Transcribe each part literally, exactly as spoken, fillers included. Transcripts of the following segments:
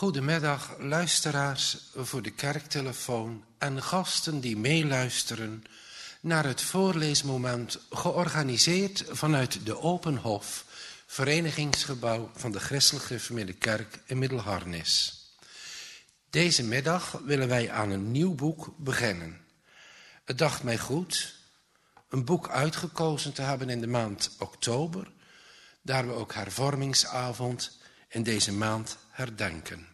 Goedemiddag luisteraars voor de kerktelefoon en gasten die meeluisteren naar het voorleesmoment georganiseerd vanuit de Open Hof, verenigingsgebouw van de Christelijk Gereformeerde Kerk in Middelharnis. Deze middag willen wij aan een nieuw boek beginnen. Het dacht mij goed een boek uitgekozen te hebben in de maand oktober, daar we ook hervormingsavond in deze maand herdenken.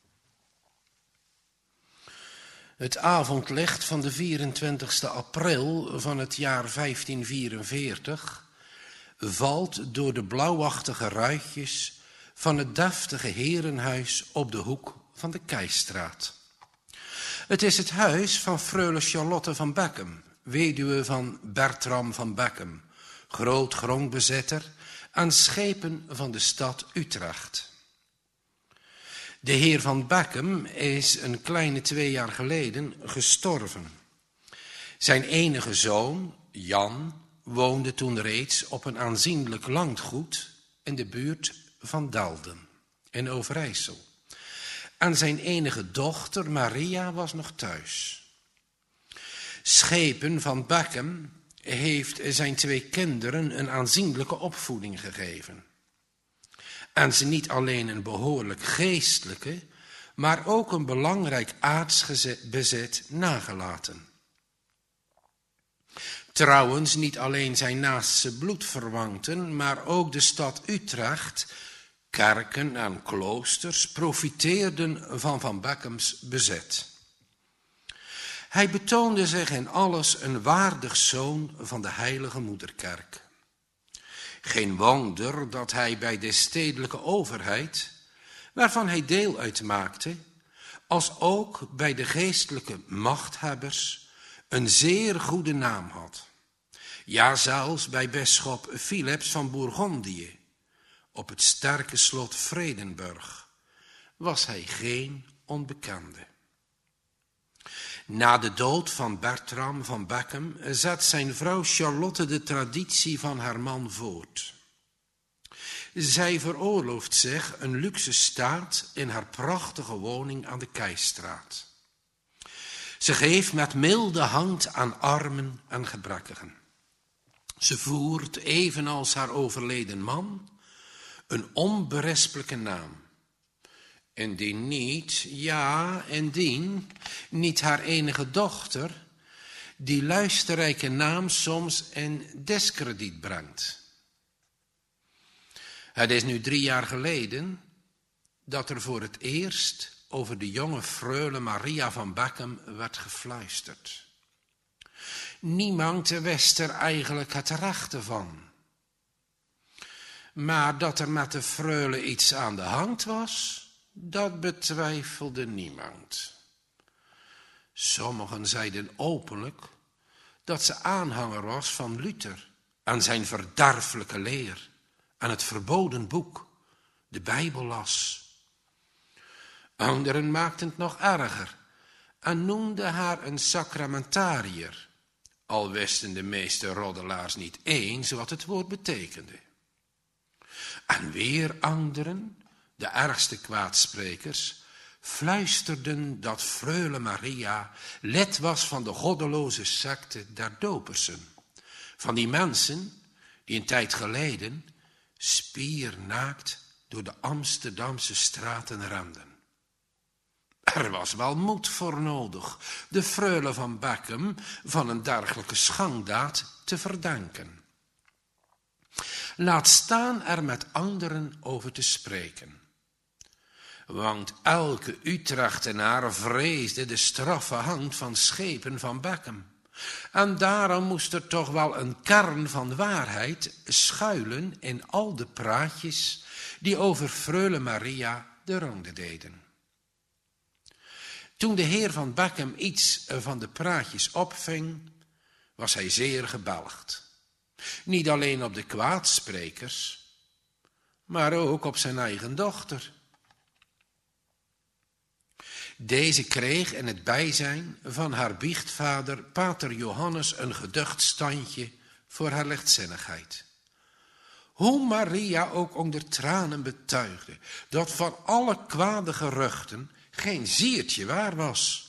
Het avondlicht van de vierentwintigste april van het jaar vijftien vierenveertig valt door de blauwachtige ruitjes van het deftige herenhuis op de hoek van de Keisstraat. Het is het huis van freule Charlotte van Beckum, weduwe van Bertram van Beckum, groot grondbezitter aan schepen van de stad Utrecht. De heer van Beckum is een kleine twee jaar geleden gestorven. Zijn enige zoon, Jan, woonde toen reeds op een aanzienlijk landgoed in de buurt van Delden in Overijssel. En zijn enige dochter, Maria, was nog thuis. Schepen van Beckum heeft zijn twee kinderen een aanzienlijke opvoeding gegeven. En ze niet alleen een behoorlijk geestelijke, maar ook een belangrijk aardsbezit nagelaten. Trouwens, niet alleen zijn naaste bloedverwanten, maar ook de stad Utrecht, kerken en kloosters profiteerden van Van Beckums bezit. Hij betoonde zich in alles een waardig zoon van de heilige moederkerk. Geen wonder dat hij bij de stedelijke overheid, waarvan hij deel uitmaakte, als ook bij de geestelijke machthebbers een zeer goede naam had. Ja, zelfs bij bisschop Philips van Bourgondië, op het sterke slot Vredenburg, was hij geen onbekende. Na de dood van Bertram van Beckum zet zijn vrouw Charlotte de traditie van haar man voort. Zij veroorlooft zich een luxe staat in haar prachtige woning aan de Keisstraat. Ze geeft met milde hand aan armen en gebrekkigen. Ze voert, evenals haar overleden man, een onberispelijke naam. Indien niet, ja, indien niet haar enige dochter, die luisterrijke naam soms in diskrediet brengt. Het is nu drie jaar geleden dat er voor het eerst over de jonge freule Maria van Beckum werd gefluisterd. Niemand wist er eigenlijk het rechte van. Maar dat er met de freule iets aan de hand was, dat betwijfelde niemand. Sommigen zeiden openlijk dat ze aanhanger was van Luther en zijn verderfelijke leer en het verboden boek, de Bijbel las. Anderen maakten het nog erger en noemden haar een sacramentariër, al wisten de meeste roddelaars niet eens wat het woord betekende. En weer anderen, de ergste kwaadsprekers, fluisterden dat freule Maria lid was van de goddeloze secte der dopersen. Van die mensen die een tijd geleden spiernaakt door de Amsterdamse straten renden. Er was wel moed voor nodig de freule van Beckum van een dergelijke schanddaad te verdenken. Laat staan er met anderen over te spreken. Want elke Utrechtenaar vreesde de straffe hand van schepen van Beckum. En daarom moest er toch wel een kern van waarheid schuilen in al de praatjes die over freule Maria de ronde deden. Toen de heer van Beckum iets van de praatjes opving, was hij zeer gebelgd. Niet alleen op de kwaadsprekers, maar ook op zijn eigen dochter. Deze kreeg in het bijzijn van haar biechtvader pater Johannes een geducht standje voor haar lichtzinnigheid. hoe Maria ook onder tranen betuigde dat van alle kwade geruchten geen ziertje waar was.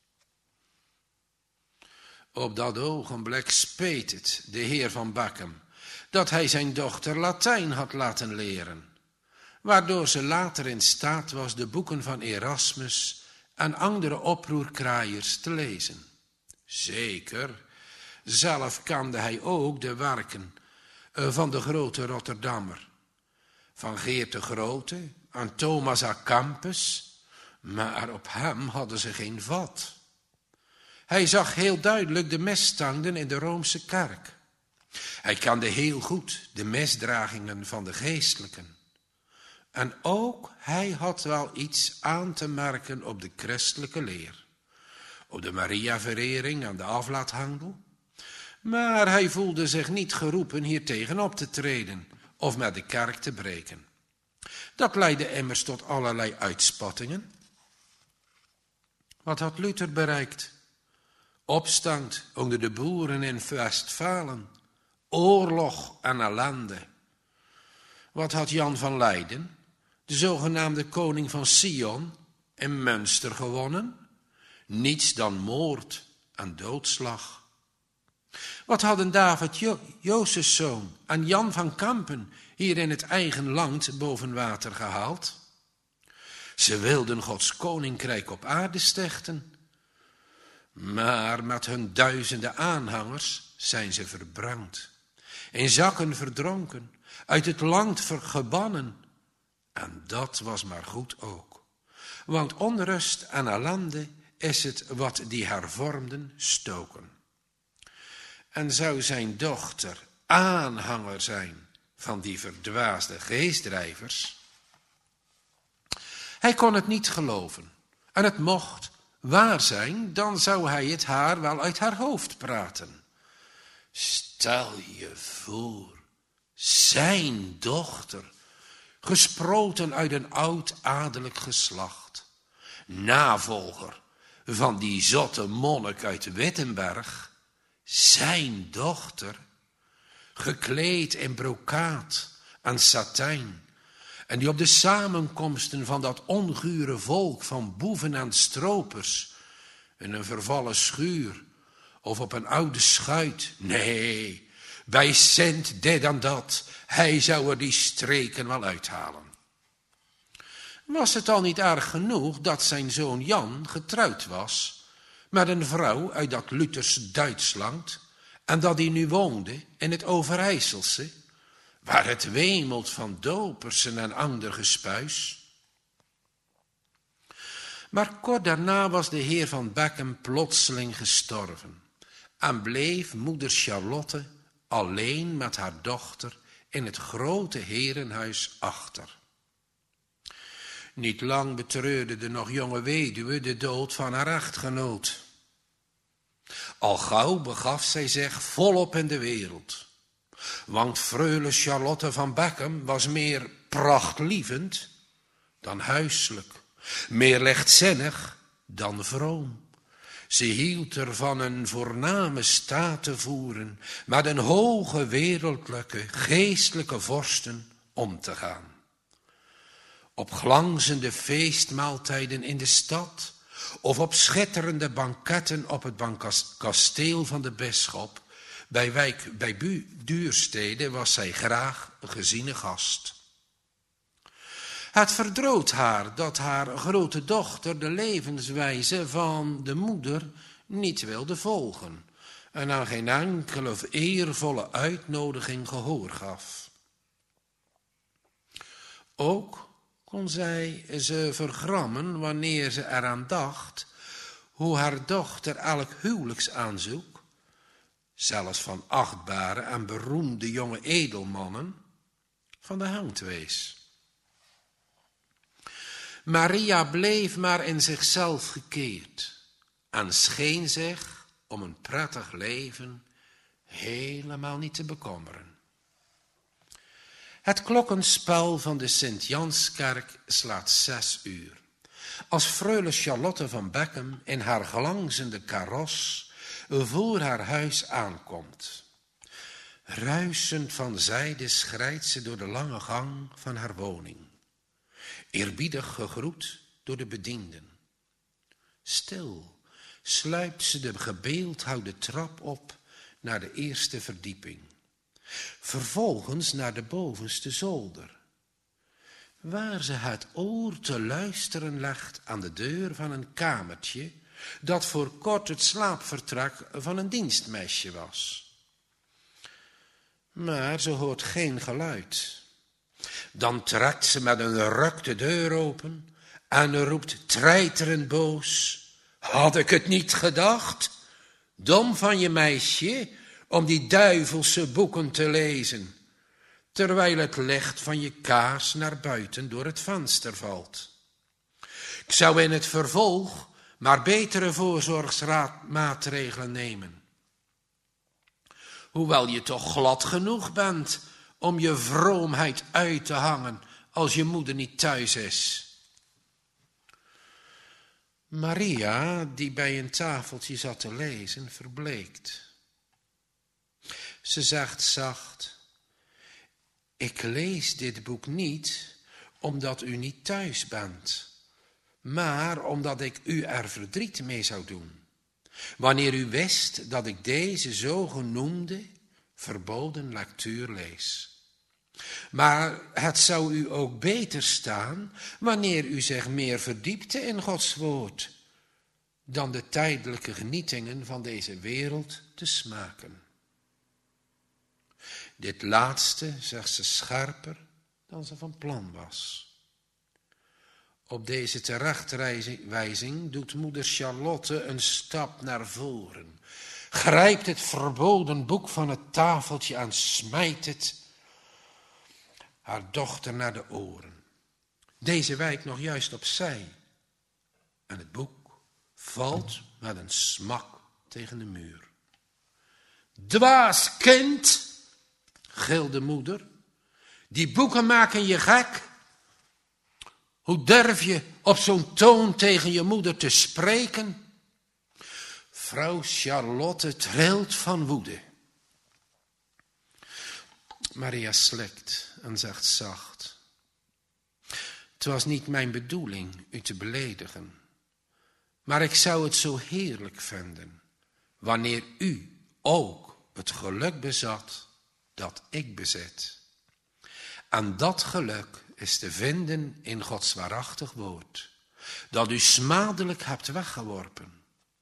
Op dat ogenblik speet het de heer van Beckum dat hij zijn dochter Latijn had laten leren, waardoor ze later in staat was de boeken van Erasmus en andere oproerkraaiers te lezen. Zeker, zelf kende hij ook de werken van de grote Rotterdammer, van Geert de Grote en Thomas à Kempis, maar op hem hadden ze geen vat. Hij zag heel duidelijk de misstanden in de Roomse kerk. Hij kende heel goed de misdragingen van de geestelijken. En ook hij had wel iets aan te merken op de christelijke leer, op de Mariaverering en de aflaathandel. Maar hij voelde zich niet geroepen hier tegen op te treden of met de kerk te breken. Dat leidde immers tot allerlei uitspattingen. Wat had Luther bereikt? Opstand onder de boeren in Westfalen, oorlog en ellende. Wat had Jan van Leiden, de zogenaamde koning van Sion, in Münster gewonnen? Niets dan moord en doodslag. Wat hadden David jo- Jozefs zoon en Jan van Kampen hier in het eigen land boven water gehaald? Ze wilden Gods koninkrijk op aarde stichten, maar met hun duizenden aanhangers zijn ze verbrand, in zakken verdronken, uit het land gebannen. En dat was maar goed ook, want onrust en ellende is het wat die hervormden stoken. En zou zijn dochter aanhanger zijn van die verdwaasde geestdrijvers? Hij kon het niet geloven. En het mocht waar zijn, dan zou hij het haar wel uit haar hoofd praten. Stel je voor, zijn dochter, gesproten uit een oud adellijk geslacht, navolger van die zotte monnik uit Wittenberg, zijn dochter, gekleed in brokaat en satijn, en die op de samenkomsten van dat ongure volk van boeven en stropers, in een vervallen schuur of op een oude schuit, nee, bij Sint dit en dat, hij zou er die streken wel uithalen. Was het al niet erg genoeg dat zijn zoon Jan getrouwd was met een vrouw uit dat Luthers Duitsland en dat hij nu woonde in het Overijsselse, waar het wemelt van dopersen en ander gespuis? Maar kort daarna was de heer van Beckum plotseling gestorven en bleef moeder Charlotte alleen met haar dochter in het grote herenhuis achter. Niet lang betreurde de nog jonge weduwe de dood van haar echtgenoot. Al gauw begaf zij zich volop in de wereld, want freule Charlotte van Beckum was meer prachtlievend dan huiselijk, meer lichtzinnig dan vroom. Ze hield ervan een voorname staat te voeren, met een hoge wereldlijke, geestelijke vorsten om te gaan. Op glanzende feestmaaltijden in de stad, of op schitterende banketten op het kasteel van de bisschop, bij wijk bij Bu- Duurstede was zij graag een geziene gast. Het verdroot haar dat haar grote dochter de levenswijze van de moeder niet wilde volgen en aan geen enkele eervolle uitnodiging gehoor gaf. Ook kon zij ze vergrammen wanneer ze eraan dacht hoe haar dochter elk huwelijksaanzoek, zelfs van achtbare en beroemde jonge edelmannen, van de hand wees. Maria bleef maar in zichzelf gekeerd en scheen zich om een prettig leven helemaal niet te bekommeren. Het klokkenspel van de Sint-Janskerk slaat zes uur. Als freule Charlotte van Beckum in haar glanzende karos voor haar huis aankomt. Ruisend van zijde schrijdt ze door de lange gang van haar woning. Eerbiedig gegroet door de bedienden. Stil sluipt ze de gebeeldhouwde trap op naar de eerste verdieping. Vervolgens naar de bovenste zolder, waar ze het oor te luisteren legt aan de deur van een kamertje dat voor kort het slaapvertrek van een dienstmeisje was. Maar ze hoort geen geluid. Dan trekt ze met een ruk de deur open en roept treiterend boos: had ik het niet gedacht? Dom van je meisje om die duivelse boeken te lezen, terwijl het licht van je kaars naar buiten door het venster valt. Ik zou in het vervolg maar betere voorzorgsmaatregelen nemen. Hoewel je toch glad genoeg bent om je vroomheid uit te hangen als je moeder niet thuis is. Maria, die bij een tafeltje zat te lezen, verbleekt. Ze zegt zacht: ik lees dit boek niet omdat u niet thuis bent, maar omdat ik u er verdriet mee zou doen, wanneer u wist dat ik deze zogenoemde verboden lectuur lees. Maar het zou u ook beter staan wanneer u zich meer verdiepte in Gods woord, dan de tijdelijke genietingen van deze wereld te smaken. Dit laatste zegt ze scherper dan ze van plan was. Op deze terechtwijzing doet moeder Charlotte een stap naar voren, grijpt het verboden boek van het tafeltje en smijt het haar dochter naar de oren. Deze wijkt nog juist opzij en het boek valt met een smak tegen de muur. Dwaas kind, gilde moeder, die boeken maken je gek. Hoe durf je op zo'n toon tegen je moeder te spreken? Vrouw Charlotte trilt van woede. Maria slikt en zegt zacht: het was niet mijn bedoeling u te beledigen, maar ik zou het zo heerlijk vinden wanneer u ook het geluk bezat dat ik bezit. En dat geluk is te vinden in Gods waarachtig woord, dat u smadelijk hebt weggeworpen.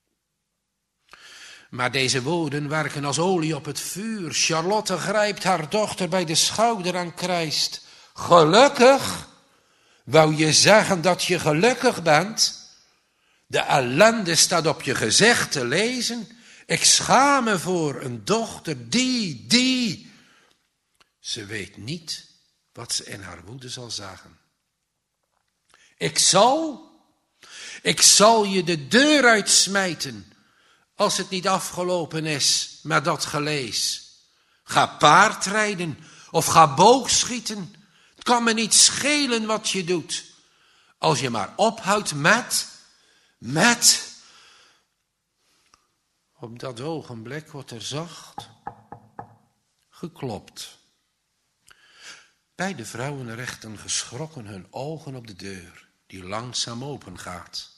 Maar deze woorden werken als olie op het vuur. Charlotte grijpt haar dochter bij de schouder en krijst: gelukkig? Wou je zeggen dat je gelukkig bent? De ellende staat op je gezicht te lezen. Ik schaam me voor een dochter die, die. Ze weet niet wat ze in haar woede zal zeggen. Ik zal, ik zal je de deur uitsmijten als het niet afgelopen is met dat gelees. Ga paardrijden of ga boogschieten. Het kan me niet schelen wat je doet, als je maar ophoudt met, met. Op dat ogenblik wordt er zacht geklopt. Beide vrouwen richten geschrokken hun ogen op de deur, die langzaam open gaat.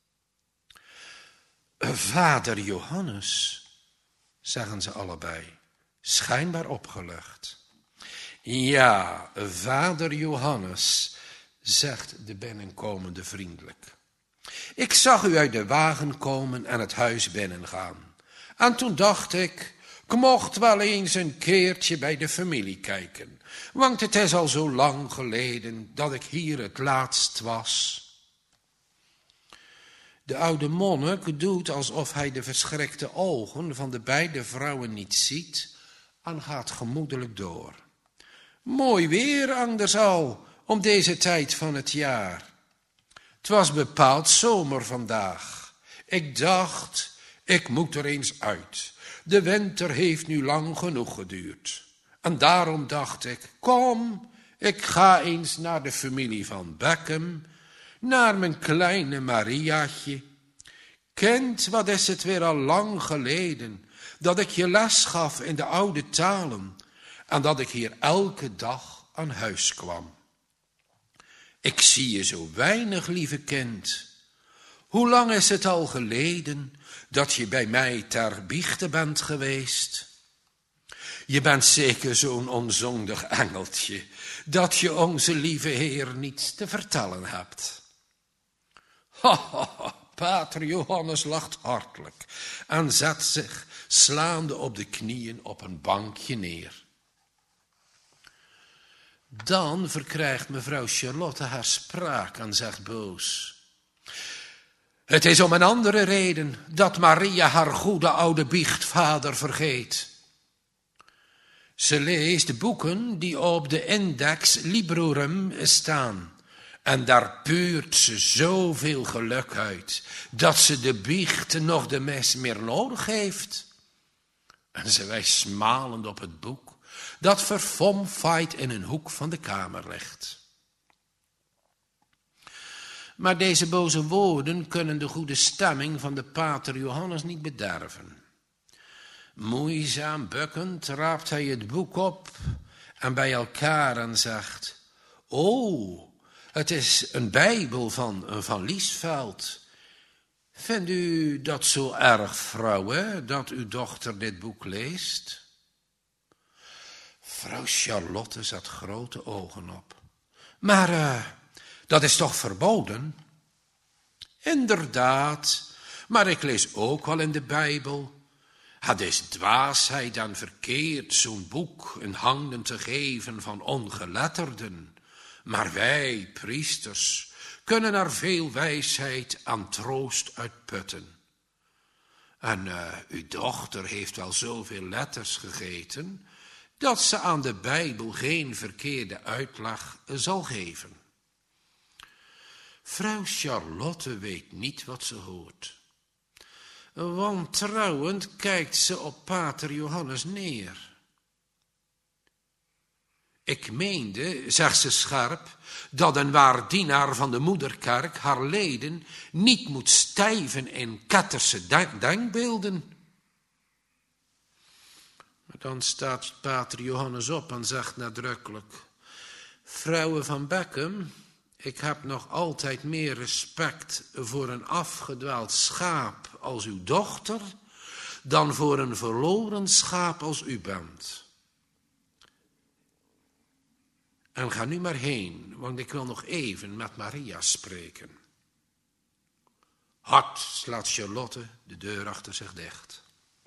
Vader Johannes, zeggen ze allebei, schijnbaar opgelucht. Ja, vader Johannes, zegt de binnenkomende vriendelijk. Ik zag u uit de wagen komen en het huis binnengaan. En toen dacht ik, ik mocht wel eens een keertje bij de familie kijken. Want het is al zo lang geleden dat ik hier het laatst was. De oude monnik doet alsof hij de verschrikte ogen van de beide vrouwen niet ziet en gaat gemoedelijk door. Mooi weer anders al om deze tijd van het jaar. Het was bepaald zomer vandaag. Ik dacht, ik moet er eens uit. De winter heeft nu lang genoeg geduurd. En daarom dacht ik, kom, ik ga eens naar de familie van Beckham, naar mijn kleine Mariaatje. Kind, wat is het weer al lang geleden dat ik je les gaf in de oude talen en dat ik hier elke dag aan huis kwam. Ik zie je zo weinig, lieve kind. Hoe lang is het al geleden dat je bij mij ter biechte bent geweest? Je bent zeker zo'n onzondig engeltje, dat je onze lieve Heer niets te vertellen hebt. Ha, ha, ha, pater Johannes lacht hartelijk en zet zich slaande op de knieën op een bankje neer. Dan verkrijgt mevrouw Charlotte haar spraak en zegt boos: het is om een andere reden dat Maria haar goede oude biechtvader vergeet. Ze leest boeken die op de index librorum staan. En daar puurt ze zoveel geluk uit, dat ze de biecht nog de mes meer nodig heeft. En ze wijst smalend op het boek, dat verfomfaaid in een hoek van de kamer ligt. Maar deze boze woorden kunnen de goede stemming van de pater Johannes niet bederven. Moeizaam bukkend raapt hij het boek op en bij elkaar en zegt: o, het is een Bijbel van, van Liesveld. Vindt u dat zo erg, vrouwe, dat uw dochter dit boek leest? Vrouw Charlotte zet grote ogen op. Maar uh, dat is toch verboden? Inderdaad, maar ik lees ook wel in de Bijbel. Het is dwaasheid en verkeerd zo'n boek in handen te geven van ongeletterden. Maar wij, priesters, kunnen er veel wijsheid en troost uit putten. En uh, uw dochter heeft wel zoveel letters gegeten, dat ze aan de Bijbel geen verkeerde uitleg zal geven. Vrouw Charlotte weet niet wat ze hoort. Wantrouwend kijkt ze op pater Johannes neer. Ik meende, zegt ze scherp, dat een waar dienaar van de moederkerk haar leden niet moet stijven in ketterse denk- denkbeelden. Maar dan staat pater Johannes op en zegt nadrukkelijk: vrouwe van Beckum, ik heb nog altijd meer respect voor een afgedwaald schaap als uw dochter, dan voor een verloren schaap als u bent. En ga nu maar heen, want ik wil nog even met Maria spreken. Hard slaat Charlotte de deur achter zich dicht.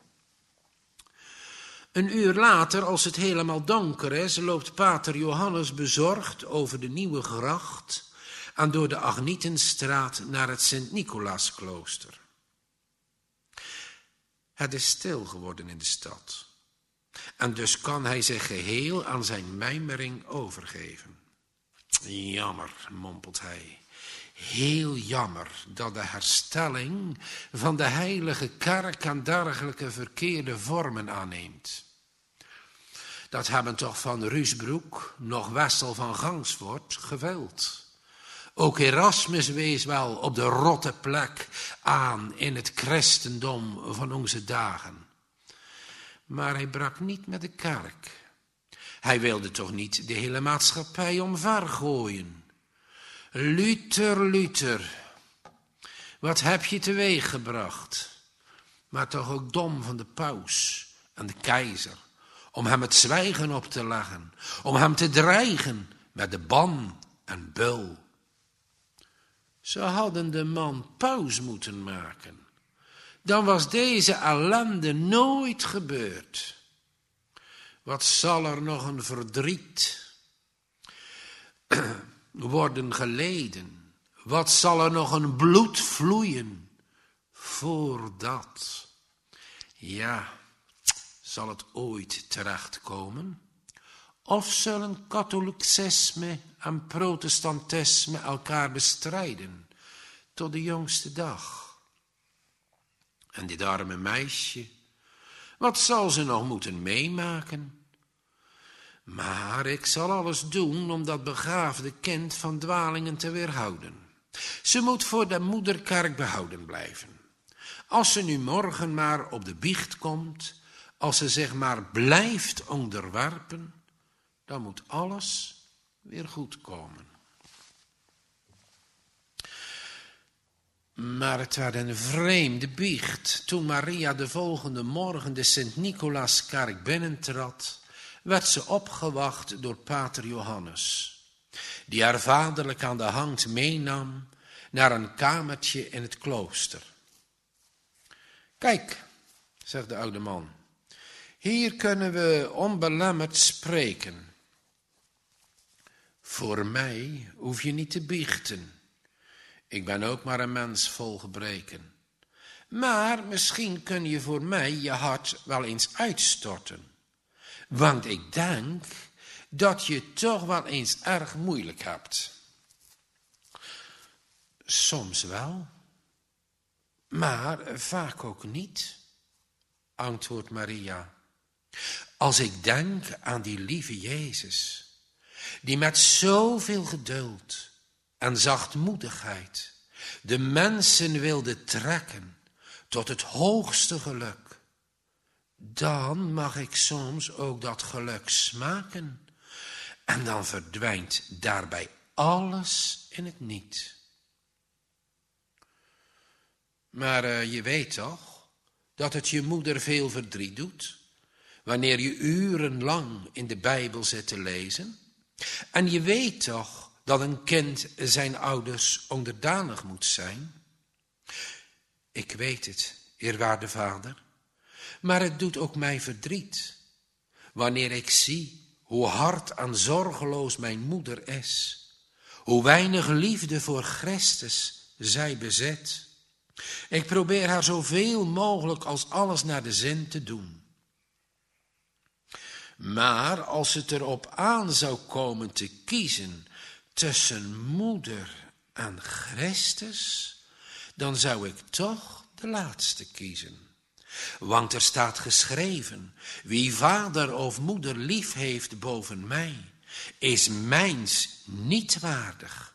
Een uur later, als het helemaal donker is, loopt pater Johannes bezorgd over de Nieuwe Gracht en door de Agnietenstraat naar het Sint-Nicolaasklooster. Het is stil geworden in de stad. En dus kan hij zich geheel aan zijn mijmering overgeven. Jammer, mompelt hij. Heel jammer dat de herstelling van de heilige kerk aan dergelijke verkeerde vormen aanneemt. Dat hebben toch van Ruusbroek nog Wessel van Gangsvoort gewild. Ook Erasmus wees wel op de rotte plek aan in het christendom van onze dagen. Maar hij brak niet met de kerk. Hij wilde toch niet de hele maatschappij omvergooien. Luther, Luther, wat heb je teweeg gebracht? Maar toch ook dom van de paus en de keizer, om hem het zwijgen op te leggen, om hem te dreigen met de ban en bul. Ze hadden de man paus moeten maken. Dan was deze ellende nooit gebeurd. Wat zal er nog een verdriet worden geleden? Wat zal er nog een bloed vloeien voordat? Ja, zal het ooit terechtkomen? Of zullen katholicisme en protestantisme elkaar bestrijden tot de jongste dag? En dit arme meisje, wat zal ze nog moeten meemaken? Maar ik zal alles doen om dat begaafde kind van dwalingen te weerhouden. Ze moet voor de moederkerk behouden blijven. Als ze nu morgen maar op de biecht komt, als ze zich maar blijft onderwerpen, dan moet alles weer goed komen. Maar het werd een vreemde biecht. Toen Maria de volgende morgen de Sint-Nicolaaskerk binnentrad, werd ze opgewacht door pater Johannes, die haar vaderlijk aan de hand meenam naar een kamertje in het klooster. Kijk, zegt de oude man, hier kunnen we onbelemmerd spreken. Voor mij hoef je niet te biechten. Ik ben ook maar een mens vol gebreken. Maar misschien kun je voor mij je hart wel eens uitstorten. Want ik denk dat je het toch wel eens erg moeilijk hebt. Soms wel, maar vaak ook niet, antwoordt Maria. Als ik denk aan die lieve Jezus, die met zoveel geduld en zachtmoedigheid de mensen wilde trekken tot het hoogste geluk, dan mag ik soms ook dat geluk smaken en dan verdwijnt daarbij alles in het niet. Maar uh, je weet toch dat het je moeder veel verdriet doet wanneer je urenlang in de Bijbel zit te lezen? En je weet toch dat een kind zijn ouders onderdanig moet zijn? Ik weet het, eerwaarde vader, maar het doet ook mij verdriet wanneer ik zie hoe hard en zorgeloos mijn moeder is, hoe weinig liefde voor Christus zij bezit. Ik probeer haar zoveel mogelijk als alles naar de zin te doen. Maar als het erop aan zou komen te kiezen tussen moeder en Christus, dan zou ik toch de laatste kiezen. Want er staat geschreven, wie vader of moeder lief heeft boven mij, is mijns niet waardig.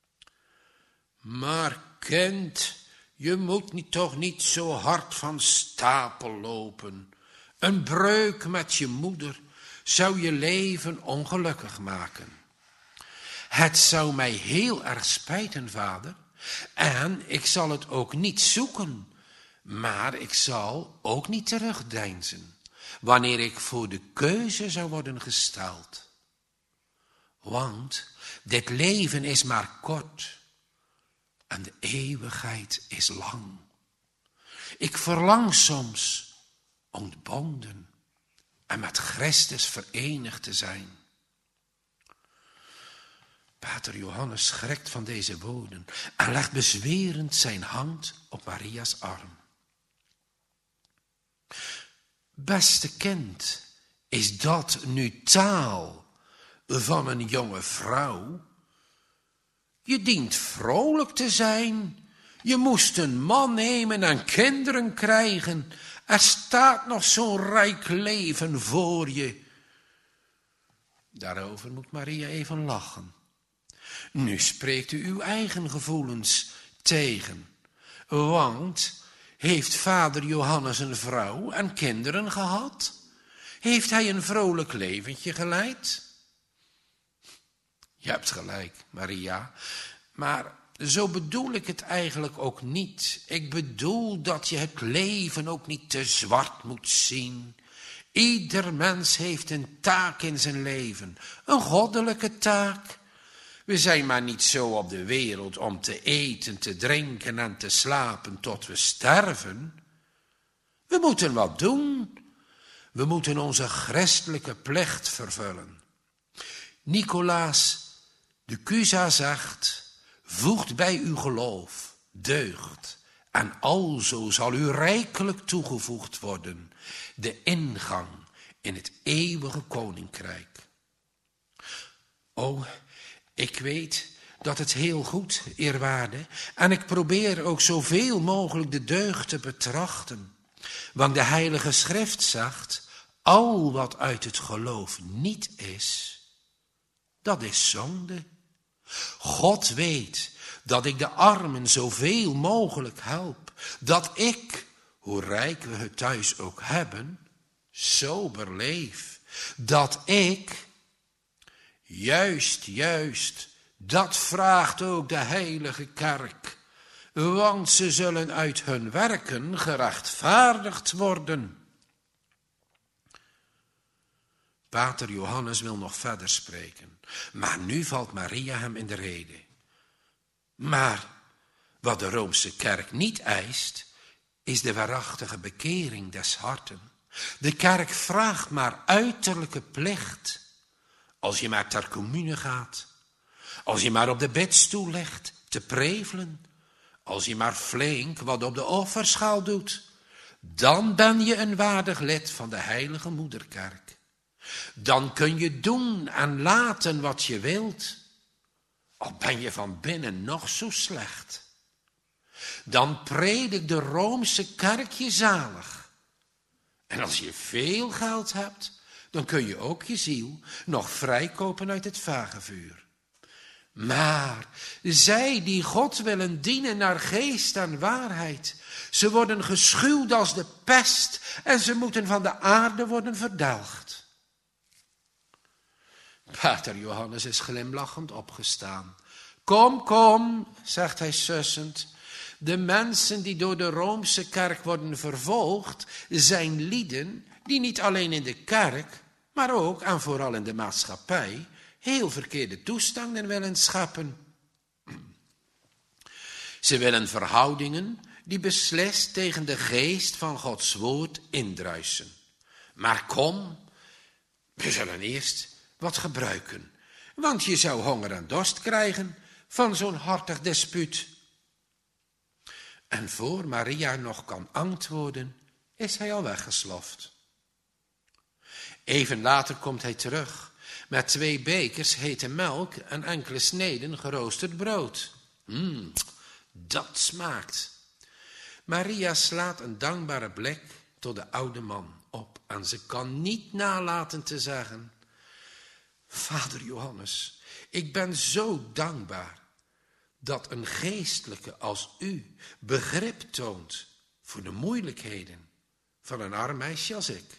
Maar kind, je moet niet, toch niet zo hard van stapel lopen. Een breuk met je moeder zou je leven ongelukkig maken. Het zou mij heel erg spijten, vader, en ik zal het ook niet zoeken, maar ik zal ook niet terugdeinzen, wanneer ik voor de keuze zou worden gesteld. Want dit leven is maar kort en de eeuwigheid is lang. Ik verlang soms ontbonden en met Christus verenigd te zijn. Pater Johannes schrikt van deze woorden en legt bezwerend zijn hand op Maria's arm. Beste kind, is dat nu taal van een jonge vrouw? Je dient vrolijk te zijn. Je moest een man nemen en kinderen krijgen. Er staat nog zo'n rijk leven voor je. Daarover moet Maria even lachen. Nu spreekt u uw eigen gevoelens tegen. Want heeft vader Johannes een vrouw en kinderen gehad? Heeft hij een vrolijk leventje geleid? Je hebt gelijk, Maria, maar zo bedoel ik het eigenlijk ook niet. Ik bedoel dat je het leven ook niet te zwart moet zien. Ieder mens heeft een taak in zijn leven, een goddelijke taak. We zijn maar niet zo op de wereld om te eten, te drinken en te slapen tot we sterven. We moeten wat doen. We moeten onze christelijke plicht vervullen. Nicolaas de Cusa zegt, voegt bij uw geloof deugd en alzo zal u rijkelijk toegevoegd worden de ingang in het eeuwige koninkrijk. O, ik weet dat het heel goed, eerwaarde, en ik probeer ook zoveel mogelijk de deugd te betrachten. Want de Heilige Schrift zegt, al wat uit het geloof niet is, dat is zonde. God weet dat ik de armen zoveel mogelijk help, dat ik, hoe rijk we het thuis ook hebben, sober leef, dat ik, juist, juist, dat vraagt ook de heilige kerk, want ze zullen uit hun werken gerechtvaardigd worden. Pater Johannes wil nog verder spreken, maar nu valt Maria hem in de rede. Maar wat de Roomse kerk niet eist, is de waarachtige bekering des harten. De kerk vraagt maar uiterlijke plicht. Als je maar ter commune gaat, als je maar op de bedstoel legt te prevelen, als je maar flink wat op de offerschaal doet, dan ben je een waardig lid van de heilige moederkerk. Dan kun je doen en laten wat je wilt, al ben je van binnen nog zo slecht. Dan predikt de Roomse kerk je zalig. En als je veel geld hebt, dan kun je ook je ziel nog vrijkopen uit het vagevuur. Maar zij die God willen dienen naar geest en waarheid, ze worden geschuwd als de pest en ze moeten van de aarde worden verdelgd. Pater Johannes is glimlachend opgestaan. Kom, kom, zegt hij sussend. De mensen die door de Roomse kerk worden vervolgd, zijn lieden die niet alleen in de kerk, maar ook en vooral in de maatschappij heel verkeerde toestanden willen scheppen. Ze willen verhoudingen die beslist tegen de geest van Gods woord indruisen. Maar kom, we zullen eerst wat gebruiken, want je zou honger en dorst krijgen van zo'n hartig dispuut. En voor Maria nog kan antwoorden, is hij al weggesloft. Even later komt hij terug met twee bekers hete melk en enkele sneden geroosterd brood. Mmm, dat smaakt. Maria slaat een dankbare blik tot de oude man op en ze kan niet nalaten te zeggen: Vader Johannes, ik ben zo dankbaar dat een geestelijke als u begrip toont voor de moeilijkheden van een arm meisje als ik.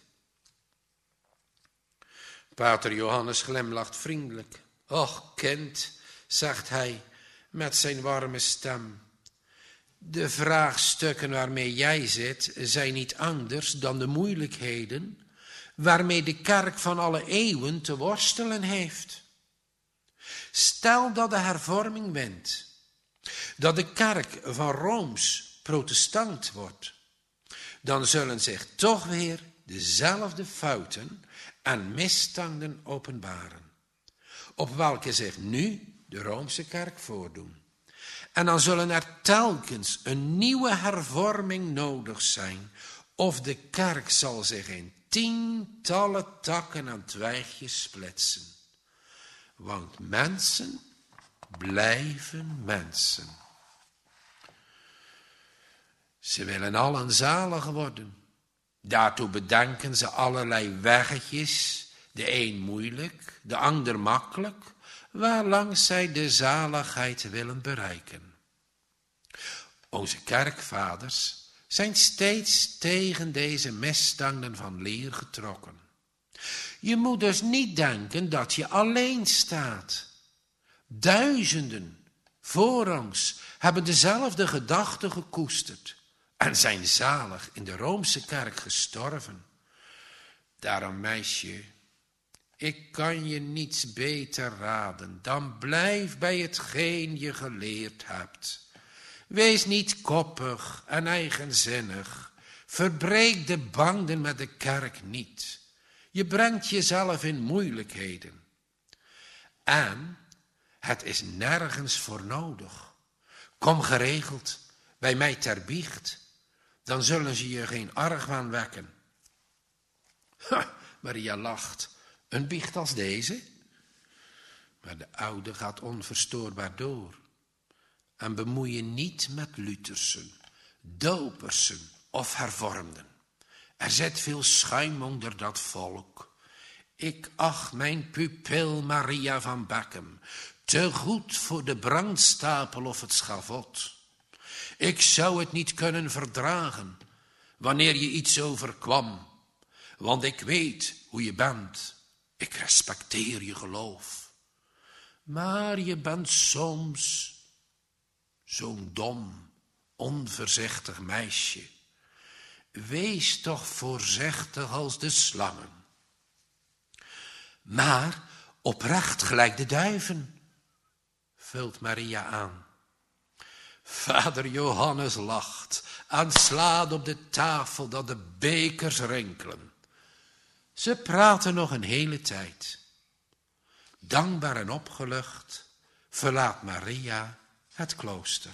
Pater Johannes glimlacht vriendelijk. Och, kind, zegt hij met zijn warme stem, de vraagstukken waarmee jij zit zijn niet anders dan de moeilijkheden waarmee de kerk van alle eeuwen te worstelen heeft. Stel dat de hervorming wint, dat de kerk van Rooms protestant wordt, dan zullen zich toch weer dezelfde fouten en misstanden openbaren, op welke zich nu de Roomse kerk voordoen. En dan zullen er telkens een nieuwe hervorming nodig zijn, of de kerk zal zich in tientallen takken en twijgjes splitsen. Want mensen blijven mensen. Ze willen allen zalig worden. Daartoe bedenken ze allerlei weggetjes, de een moeilijk, de ander makkelijk, waarlangs zij de zaligheid willen bereiken. Onze kerkvaders zijn steeds tegen deze misstanden van leer getrokken. Je moet dus niet denken dat je alleen staat. Duizenden voorrangs hebben dezelfde gedachten gekoesterd en zijn zalig in de Roomse kerk gestorven. Daarom, meisje, ik kan je niets beter raden dan blijf bij hetgeen je geleerd hebt. Wees niet koppig en eigenzinnig. Verbreek de banden met de kerk niet. Je brengt jezelf in moeilijkheden. En het is nergens voor nodig. Kom geregeld bij mij ter biecht. Dan zullen ze je geen argwaan wekken. Ha, Maria lacht. Een biecht als deze? Maar de oude gaat onverstoorbaar door. En bemoei je niet met Luthersen, dopersen of hervormden. Er zit veel schuim onder dat volk. Ik acht mijn pupil Maria van Beckum te goed voor de brandstapel of het schavot. Ik zou het niet kunnen verdragen, wanneer je iets overkwam, want ik weet hoe je bent. Ik respecteer je geloof. Maar je bent soms zo'n dom, onvoorzichtig meisje. Wees toch voorzichtig als de slangen. Maar oprecht gelijk de duiven, vult Maria aan. Vader Johannes lacht en slaat op de tafel dat de bekers rinkelen. Ze praten nog een hele tijd. Dankbaar en opgelucht verlaat Maria het klooster.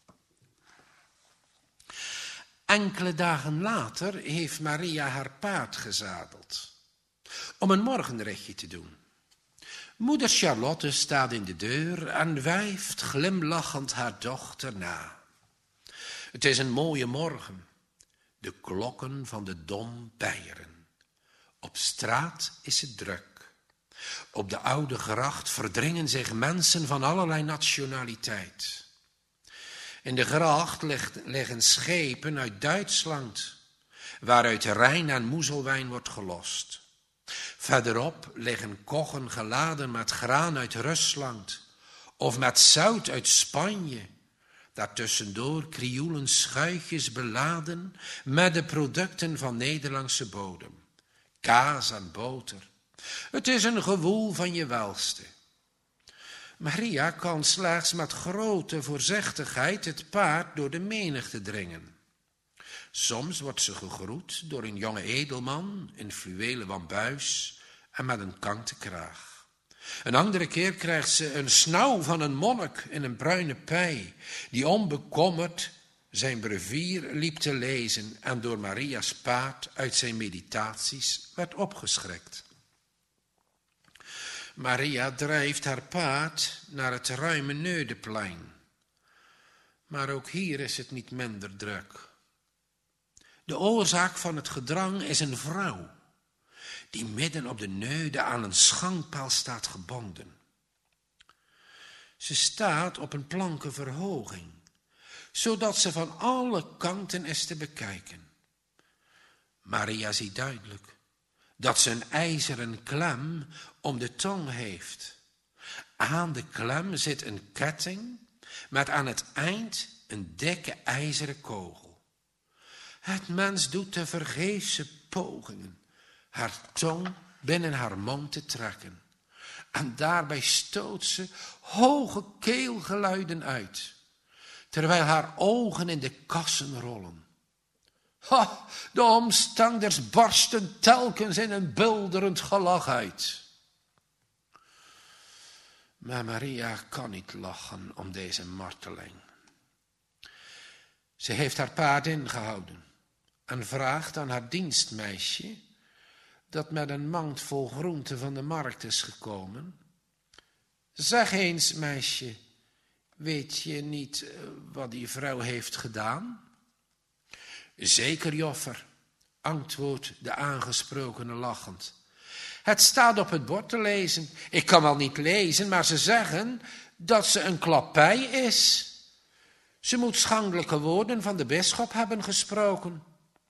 Enkele dagen later heeft Maria haar paard gezadeld om een morgenritje te doen. Moeder Charlotte staat in de deur en wijft glimlachend haar dochter na. Het is een mooie morgen. De klokken van de Dom beieren. Op straat is het druk. Op de oude gracht verdringen zich mensen van allerlei nationaliteit. In de gracht liggen schepen uit Duitsland, waaruit Rijn en moezelwijn wordt gelost. Verderop liggen koggen geladen met graan uit Rusland of met zout uit Spanje. Daartussendoor krioelen schuitjes beladen met de producten van Nederlandse bodem. Kaas en boter. Het is een gewoel van je welste. Maria kan slechts met grote voorzichtigheid het paard door de menigte dringen. Soms wordt ze gegroet door een jonge edelman in fluwelen wambuis en met een kanten kraag. Een andere keer krijgt ze een snauw van een monnik in een bruine pij, die onbekommerd zijn brevier liep te lezen en door Maria's paard uit zijn meditaties werd opgeschrikt. Maria drijft haar paard naar het ruime Neudeplein. Maar ook hier is het niet minder druk. De oorzaak van het gedrang is een vrouw, die midden op de Neude aan een schangpaal staat gebonden. Ze staat op een planken verhoging, zodat ze van alle kanten is te bekijken. Maria ziet duidelijk dat ze een ijzeren klem om de tong heeft. Aan de klem zit een ketting met aan het eind een dikke ijzeren kogel. Het mens doet te vergeefse pogingen haar tong binnen haar mond te trekken. En daarbij stoot ze hoge keelgeluiden uit, terwijl haar ogen in de kassen rollen. Ha, de omstanders barsten telkens in een bulderend gelach uit. Maar Maria kan niet lachen om deze marteling. Ze heeft haar paard ingehouden en vraagt aan haar dienstmeisje, dat met een mand vol groenten van de markt is gekomen: zeg eens, meisje, weet je niet wat die vrouw heeft gedaan? Zeker, joffer, antwoordt de aangesprokene lachend. Het staat op het bord te lezen. Ik kan wel niet lezen, maar ze zeggen dat ze een klappei is. Ze moet schandelijke woorden van de bisschop hebben gesproken.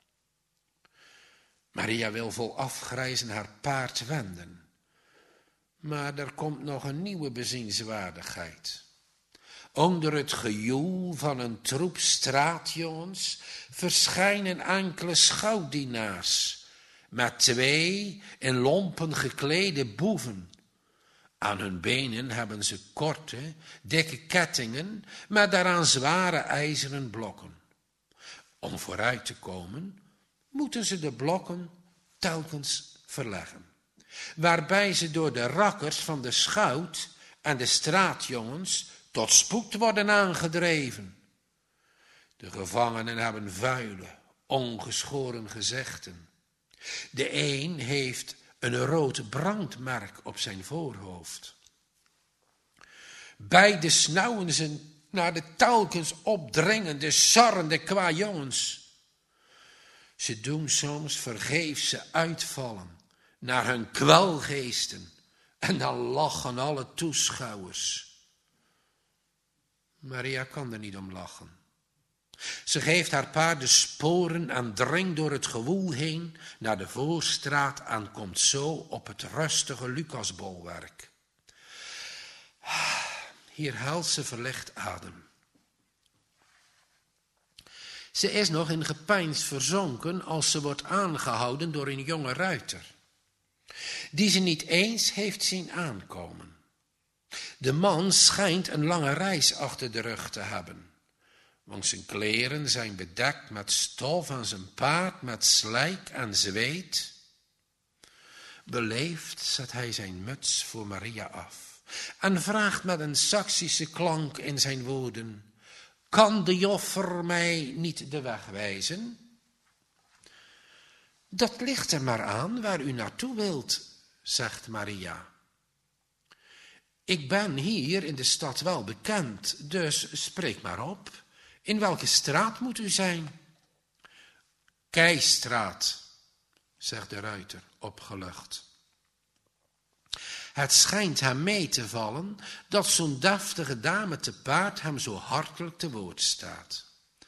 Maria wil vol afgrijzen haar paard wenden. Maar er komt nog een nieuwe bezienswaardigheid. Onder het gejoel van een troep straatjongens verschijnen enkele schouwdienaars met twee in lompen geklede boeven. Aan hun benen hebben ze korte, dikke kettingen met daaraan zware ijzeren blokken. Om vooruit te komen moeten ze de blokken telkens verleggen, waarbij ze door de rakkers van de schout en de straatjongens tot spoed worden aangedreven. De gevangenen hebben vuile, ongeschoren gezichten. De een heeft een rood brandmerk op zijn voorhoofd. Beide snauwen ze naar de telkens opdringende, sarrende kwajongens. Ze doen soms vergeefse uitvallen naar hun kwelgeesten en dan lachen alle toeschouwers. Maria kan er niet om lachen. Ze geeft haar paard de sporen en dringt door het gewoel heen naar de voorstraat en komt zo op het rustige Lucasbolwerk. Hier haalt ze verlicht adem. Ze is nog in gepeins verzonken als ze wordt aangehouden door een jonge ruiter, die ze niet eens heeft zien aankomen. De man schijnt een lange reis achter de rug te hebben, want zijn kleren zijn bedekt met stof en zijn paard met slijk en zweet. Beleefd zet hij zijn muts voor Maria af en vraagt met een Saksische klank in zijn woorden: kan de joffer mij niet de weg wijzen? Dat ligt er maar aan waar u naartoe wilt, zegt Maria. Ik ben hier in de stad wel bekend, dus spreek maar op. In welke straat moet u zijn? Keistraat, zegt de ruiter opgelucht. Het schijnt hem mee te vallen dat zo'n deftige dame te paard hem zo hartelijk te woord staat.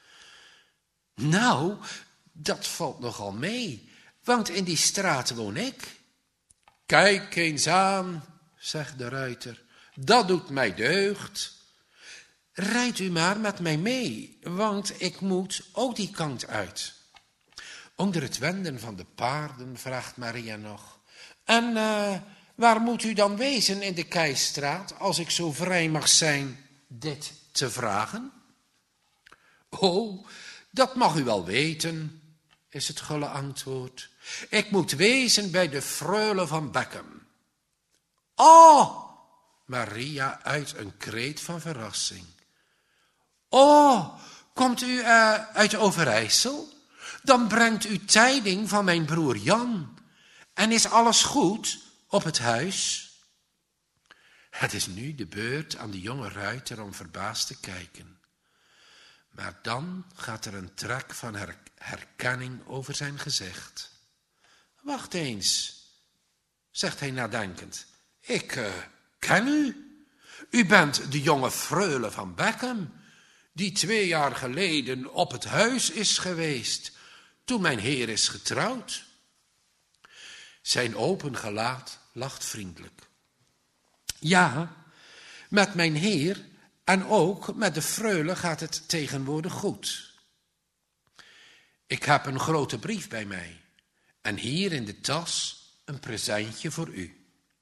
Nou, dat valt nogal mee, want in die straat woon ik. Kijk eens aan, zegt de ruiter, dat doet mij deugd. Rijd u maar met mij mee, want ik moet ook die kant uit. Onder het wenden van de paarden vraagt Maria nog: En uh, waar moet u dan wezen in de Keistraat, als ik zo vrij mag zijn dit te vragen? Oh, dat mag u wel weten, is het gulle antwoord. Ik moet wezen bij de freule van Beckham. Oh! Maria uit een kreet van verrassing. Oh, komt u uh, uit Overijssel? Dan brengt u tijding van mijn broer Jan. En is alles goed op het huis? Het is nu de beurt aan de jonge ruiter om verbaasd te kijken. Maar dan gaat er een trek van her- herkenning over zijn gezicht. Wacht eens, zegt hij nadenkend. Ik uh, ken u. U bent de jonge freule van Beckham, die twee jaar geleden op het huis is geweest, toen mijn heer is getrouwd. Zijn open gelaat lacht vriendelijk. Ja, met mijn heer en ook met de freule gaat het tegenwoordig goed. Ik heb een grote brief bij mij en hier in de tas een presentje voor u.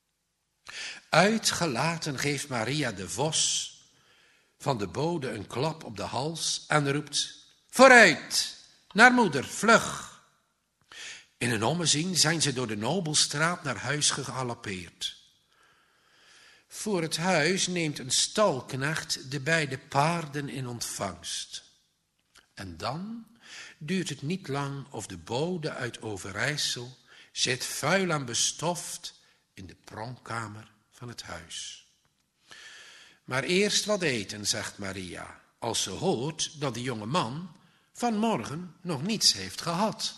Uitgelaten geeft Maria de vos van de bode een klap op de hals en roept: vooruit, naar moeder, vlug. In een ommezien zijn ze door de Nobelstraat naar huis gegalopeerd. Voor het huis neemt een stalknecht de beide paarden in ontvangst. En dan duurt het niet lang of de bode uit Overijssel zit vuil en bestoft in de pronkkamer van het huis. Maar eerst wat eten, zegt Maria, als ze hoort dat de jonge man vanmorgen nog niets heeft gehad.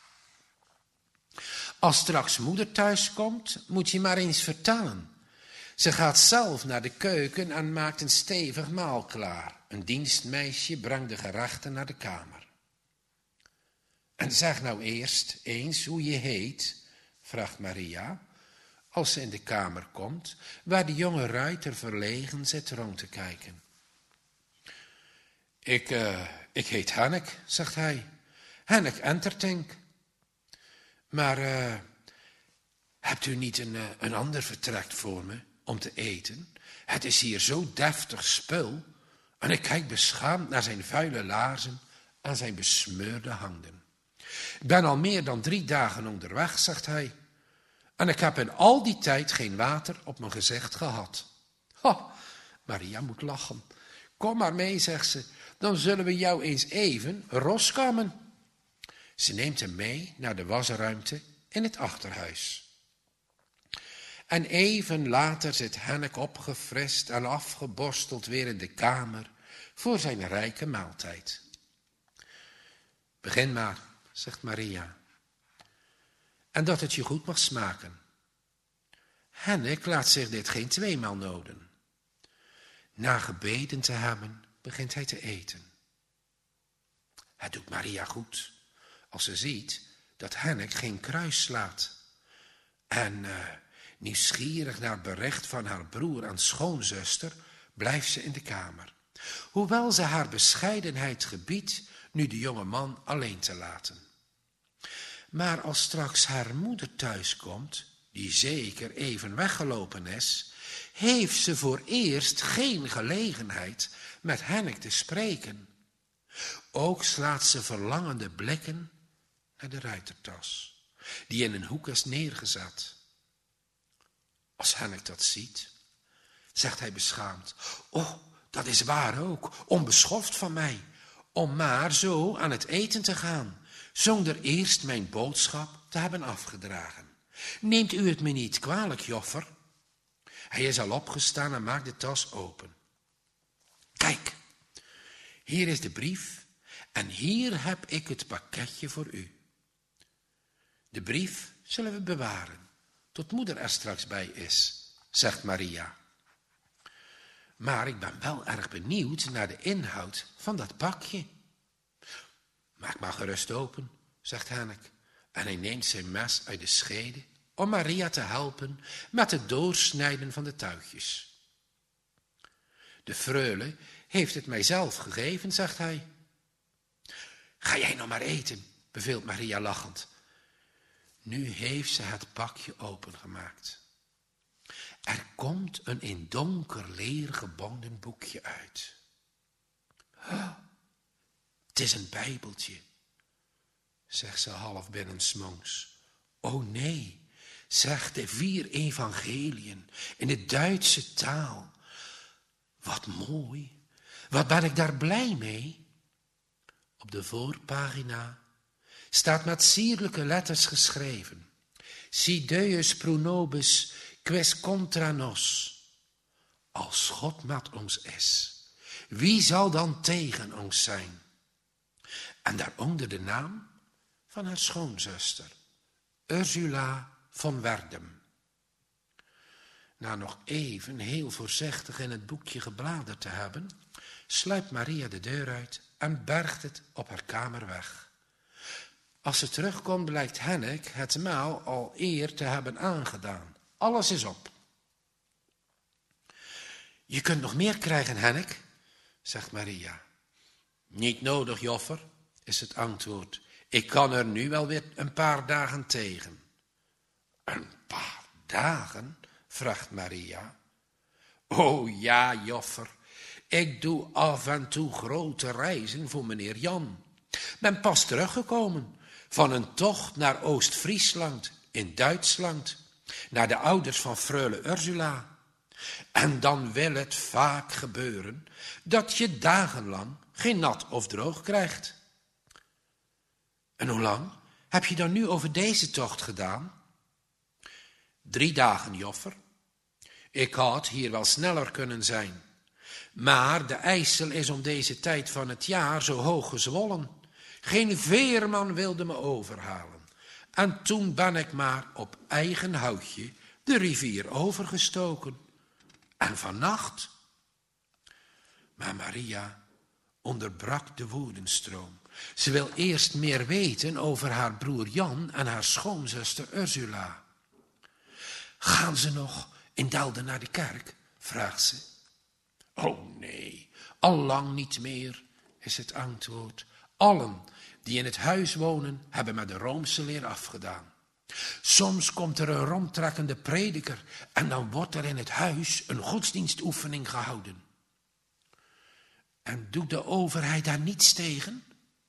Als straks moeder thuis komt, moet je maar eens vertellen. Ze gaat zelf naar de keuken en maakt een stevig maal klaar. Een dienstmeisje brengt de gerechten naar de kamer. En zeg nou eerst eens hoe je heet, vraagt Maria, als ze in de kamer komt, waar de jonge ruiter verlegen zit rond te kijken. Ik, uh, ik heet Hennek, zegt hij. Hennek Entertink. Maar uh, hebt u niet een, uh, een ander vertrek voor me om te eten? Het is hier zo deftig spul. En ik kijk beschaamd naar zijn vuile laarzen en zijn besmeurde handen. Ik ben al meer dan drie dagen onderweg, zegt hij. En ik heb in al die tijd geen water op mijn gezicht gehad. Ha, Maria moet lachen. Kom maar mee, zegt ze, dan zullen we jou eens even roskammen. Ze neemt hem mee naar de wasruimte in het achterhuis. En even later zit Hennek opgefrist en afgeborsteld weer in de kamer voor zijn rijke maaltijd. Begin maar, zegt Maria. En dat het je goed mag smaken. Hennek laat zich dit geen tweemaal noden. Na gebeden te hebben, begint hij te eten. Het doet Maria goed als ze ziet dat Hennek geen kruis slaat. En uh, nieuwsgierig naar het bericht van haar broer en schoonzuster blijft ze in de kamer. Hoewel ze haar bescheidenheid gebiedt nu de jonge man alleen te laten. Maar als straks haar moeder thuiskomt, die zeker even weggelopen is, heeft ze voor eerst geen gelegenheid met Hennek te spreken. Ook slaat ze verlangende blikken naar de ruitertas, die in een hoek is neergezet. Als Hennek dat ziet, zegt hij beschaamd: "Oh, dat is waar ook, onbeschoft van mij, om maar zo aan het eten te gaan, zonder eerst mijn boodschap te hebben afgedragen. Neemt u het me niet kwalijk, joffer?" Hij is al opgestaan en maakt de tas open. "Kijk, hier is de brief en hier heb ik het pakketje voor u. De brief zullen we bewaren, tot moeder er straks bij is," zegt Maria. "Maar ik ben wel erg benieuwd naar de inhoud van dat pakje." "Maak maar gerust open," zegt Hennek, en hij neemt zijn mes uit de schede om Maria te helpen met het doorsnijden van de tuigjes. "De freule heeft het mij zelf gegeven," zegt hij. "Ga jij nou maar eten," beveelt Maria lachend. Nu heeft ze het pakje opengemaakt. Er komt een in donker leer gebonden boekje uit. Oh, het is een bijbeltje, zegt ze half binnensmonds. "O nee, zegt de vier evangeliën in de Duitse taal. Wat mooi, wat ben ik daar blij mee." Op de voorpagina staat met sierlijke letters geschreven: "Si Deus pro nobis quis contra nos." Als God met ons is, wie zal dan tegen ons zijn? En daaronder de naam van haar schoonzuster, Ursula von Werdem. Na nog even heel voorzichtig in het boekje gebladerd te hebben, sluipt Maria de deur uit en bergt het op haar kamer weg. Als ze terugkomt blijkt Hennek het maal al eer te hebben aangedaan. Alles is op. "Je kunt nog meer krijgen, Hennek," zegt Maria. "Niet nodig, joffer," is het antwoord. "Ik kan er nu wel weer een paar dagen tegen." "Een paar dagen?" vraagt Maria. "O ja, joffer, ik doe af en toe grote reizen voor meneer Jan. Ben pas teruggekomen van een tocht naar Oost-Friesland in Duitsland, naar de ouders van freule Ursula. En dan wil het vaak gebeuren dat je dagenlang geen nat of droog krijgt." "En hoe lang heb je dan nu over deze tocht gedaan?" "Drie dagen, joffer. Ik had hier wel sneller kunnen zijn. Maar de IJssel is om deze tijd van het jaar zo hoog gezwollen. Geen veerman wilde me overhalen. En toen ben ik maar op eigen houtje de rivier overgestoken. En vannacht..." Maar Maria onderbrak de woordenstroom. Ze wil eerst meer weten over haar broer Jan en haar schoonzuster Ursula. "Gaan ze nog in Delden naar de kerk?" vraagt ze. "Oh nee, al lang niet meer," is het antwoord. "Allen die in het huis wonen hebben met de Roomse leer afgedaan. Soms komt er een rondtrekkende prediker en dan wordt er in het huis een godsdienstoefening gehouden." "En doet de overheid daar niets tegen?"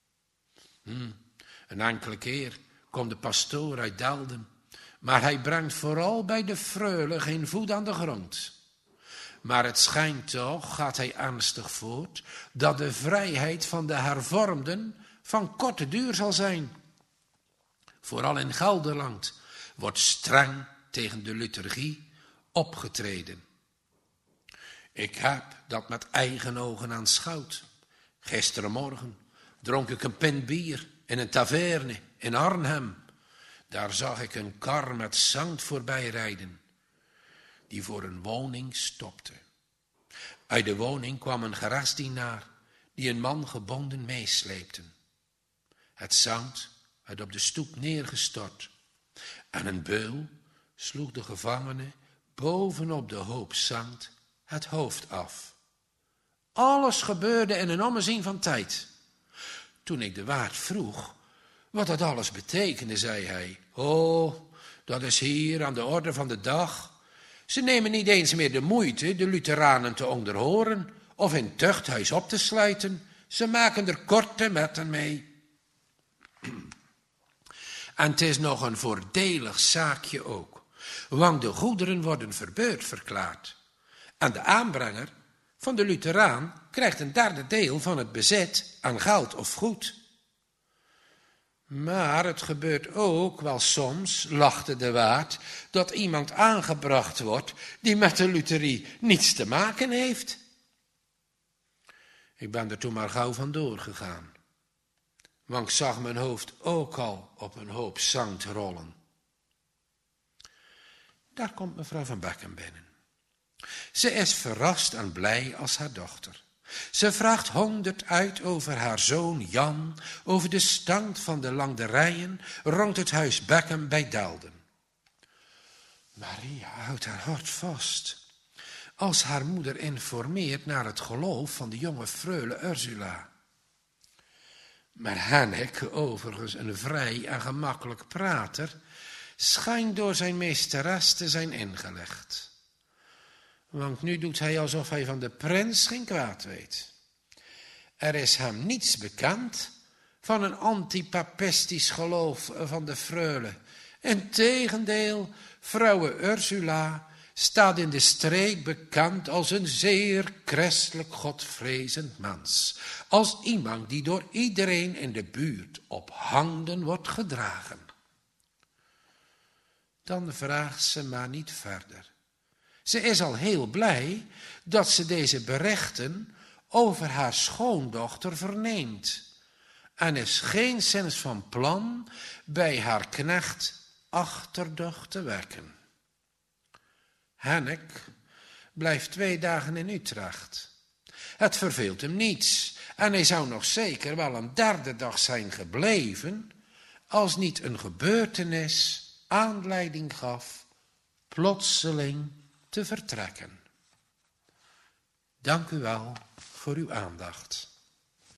Hm, "Een enkele keer komt de pastoor uit Delden, maar hij brengt vooral bij de freule geen voet aan de grond. Maar het schijnt toch, gaat hij ernstig voort, dat de vrijheid van de hervormden van korte duur zal zijn. Vooral in Gelderland wordt streng tegen de liturgie opgetreden. Ik heb dat met eigen ogen aanschouwd. Gisterenmorgen dronk ik een pint bier in een taverne in Arnhem. Daar zag ik een kar met zand voorbij rijden, die voor een woning stopte. Uit de woning kwam een gerasdienaar die een man gebonden meesleepte. Het zand werd op de stoep neergestort en een beul sloeg de gevangene bovenop de hoop zand het hoofd af. Alles gebeurde in een ommezien van tijd. Toen ik de waard vroeg wat dat alles betekende, zei hij: "Oh, dat is hier aan de orde van de dag. Ze nemen niet eens meer de moeite de Lutheranen te onderhoren of in tuchthuis op te sluiten. Ze maken er korte metten mee. En het is nog een voordelig zaakje ook, want de goederen worden verbeurd verklaard. En de aanbrenger van de Lutheraan krijgt een derde deel van het bezit aan geld of goed. Maar het gebeurt ook wel soms, lachte de waard, dat iemand aangebracht wordt die met de Lutherie niets te maken heeft." Ik ben er toen maar gauw vandoor gegaan, want ik zag mijn hoofd ook al op een hoop zand rollen. Daar komt mevrouw van Beckum binnen. Ze is verrast en blij als haar dochter. Ze vraagt honderd uit over haar zoon Jan, over de stand van de landerijen rond het huis Beckum bij Delden. Maria houdt haar hart vast als haar moeder informeert naar het geloof van de jonge freule Ursula. Maar Hennek, overigens een vrij en gemakkelijk prater, schijnt door zijn meesteres te zijn ingelegd. Want nu doet hij alsof hij van de prins geen kwaad weet. Er is hem niets bekend van een antipapistisch geloof van de freule. Integendeel, vrouwe Ursula staat in de streek bekend als een zeer christelijk godvrezend mens. Als iemand die door iedereen in de buurt op handen wordt gedragen. Dan vraagt ze maar niet verder. Ze is al heel blij dat ze deze berichten over haar schoondochter verneemt en is geenszins van plan bij haar knecht achterdocht te wekken. Hennek blijft twee dagen in Utrecht. Het verveelt hem niets en hij zou nog zeker wel een derde dag zijn gebleven als niet een gebeurtenis aanleiding gaf plotseling te vertrekken. Dank u wel voor uw aandacht.